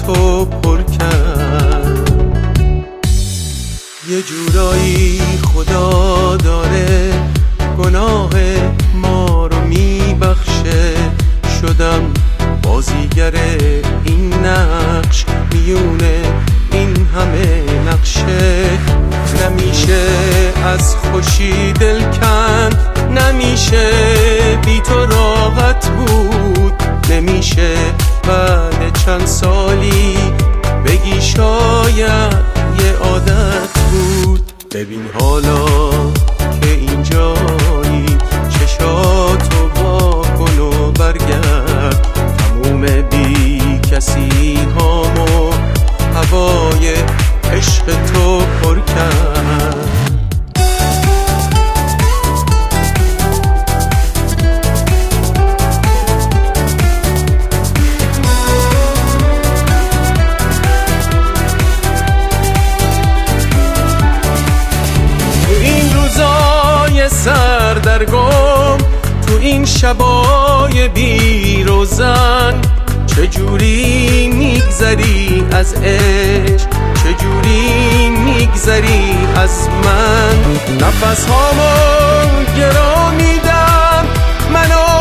تو پر کرد. یه جورایی خدا داره گناه ما رو میبخشه، شدم بازیگر این نقش میونه این همه نقشه. نمیشه از خوشی دل کند، نمیشه بی تو راحت بود، نمیشه بعد چند سالی بگی شاید یه عادت بود. ببین حالا که اینجایی چشاتو وا کن و برگرد، تموم بی کسی هامو هوای عشق تو پر کرد. سردرگم تو این شبای بی روزن، چجوری میگذری از عشق، چجوری میگذری از من. نفس هامو گرا میدم، منو